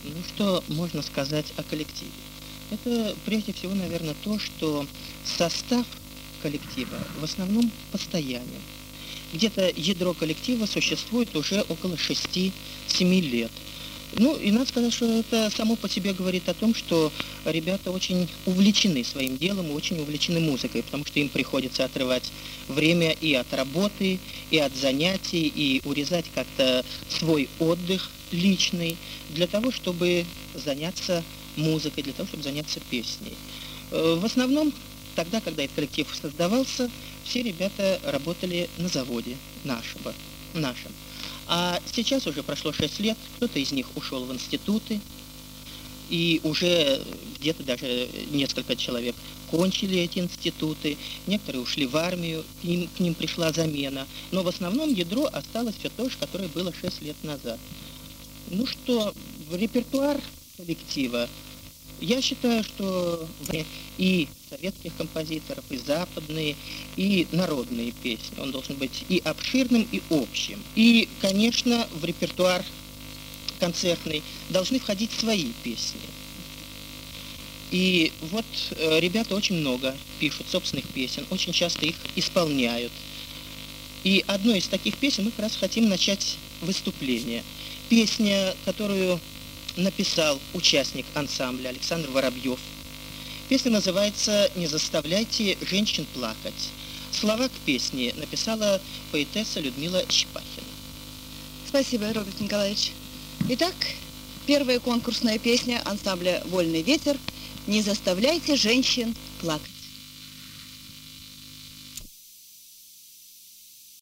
Ну, что можно сказать о коллективе? Это прежде всего, наверное, то, что состав коллектива в основном постоянен. Где-то ядро коллектива существует уже около 6-7 лет. Ну, и надо сказать, что это само по себе говорит о том, что ребята очень увлечены своим делом и очень увлечены музыкой, потому что им приходится отрывать время и от работы, и от занятий, и урезать как-то свой отдых личный для того, чтобы заняться музыкой, для того, чтобы заняться песней. В основном, тогда, когда этот коллектив создавался, все ребята работали на заводе нашем. А сейчас уже прошло 6 лет, кто-то из них ушел в институты, и уже где-то даже несколько человек кончили эти институты, некоторые ушли в армию, к ним пришла замена. Но в основном ядро осталось все то же, которое было 6 лет назад. Ну что, в репертуар коллектива, я считаю, что и советских композиторов, и западные, и народные песни. Он должен быть и обширным, и общим. И, конечно, в репертуар концертный должны входить свои песни. И вот ребята очень много пишут собственных песен, очень часто их исполняют. И одной из таких песен мы как раз хотим начать выступление. Песня, которую написал участник ансамбля Александр Воробьев. Песня называется «Не заставляйте женщин плакать». Слова к песне написала поэтесса Людмила Щепахина. Спасибо, Роберт Николаевич. Итак, первая конкурсная песня ансамбля «Вольный ветер» «Не заставляйте женщин плакать».